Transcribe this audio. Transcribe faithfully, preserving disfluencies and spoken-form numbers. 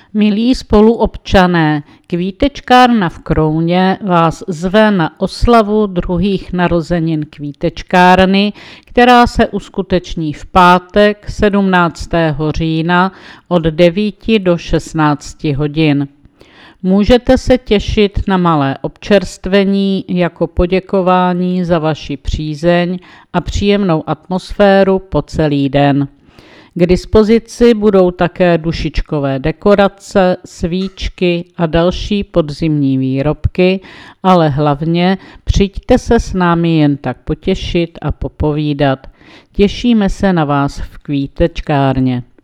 Milí spoluobčané, Kvítečkárna v Krouně vás zve na oslavu druhých narozenin Kvítečkárny, která se uskuteční v pátek sedmnáctého října od devíti do šestnácti hodin. Můžete se těšit na malé občerstvení jako poděkování za vaši přízeň a příjemnou atmosféru po celý den. K dispozici budou také dušičkové dekorace, svíčky a další podzimní výrobky, ale hlavně přijďte se s námi jen tak potěšit a popovídat. Těšíme se na vás v Kvítečkárně.